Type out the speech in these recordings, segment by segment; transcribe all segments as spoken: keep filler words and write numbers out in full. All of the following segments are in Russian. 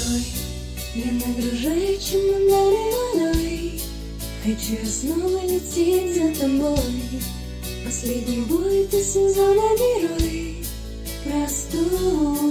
тобой. Я нагружаю чемоданы водой. Хочу я снова лететь за тобой. Последний бой, ты сезона герой. Простой.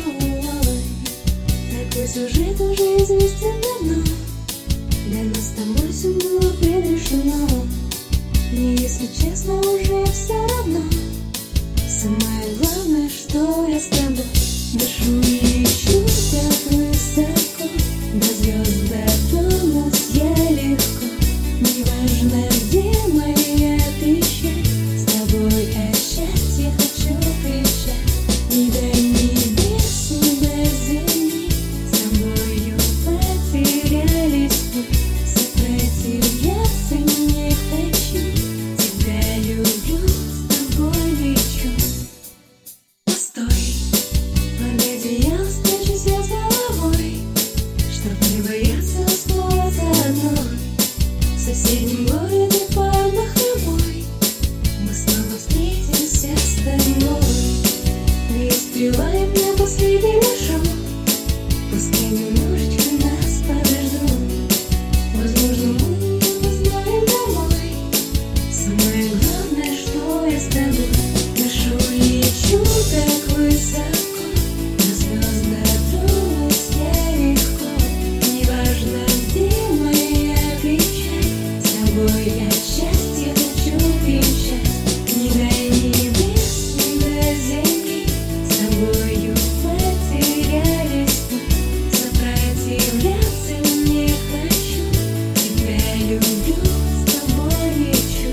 Такой сюжет уже известен давно. Для нас с тобой все было предрешено. Мне, если честно, уже все равно. Самое главное, что я с тобой дышу и лечу так высоко. До звезд дотронусь я легко. Неважно, где моя печаль, с тобой о счастье хочу кричать. Ни до небес, ни до земли, с тобою потерялись мы. Сопротивляться не хочу, тебя люблю, с тобой лечу. Постой, под одеяло спрячусь я с головой, чтоб не бояться оставаться одной. В соседнем городе под бахромой мы снова встретимся с тобой. Не успеваем на последний маршрут, пускай немножечко нас подождут. Возможно, мы не узнаем домой. Самое главное, что я с тобой дышу и лечу так высоко. До звезд дотронусь я легко. Неважно, где моя печаль, с тобой я счастье хочу кричать. Ни до небес, ни до земли, с тобою потерялись мы. Сопротивляться не хочу, тебя люблю, с тобой лечу.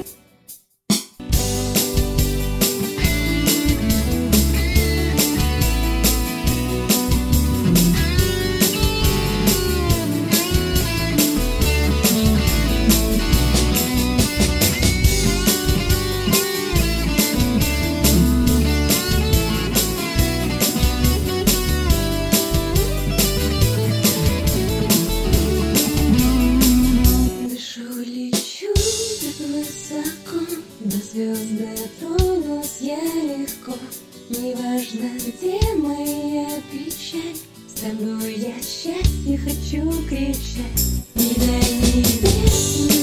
Дышу, лечу так высоко, до звезд дотронусь я легко. Неважно, где моя печаль, с тобой я счастье хочу кричать. Ни до небес,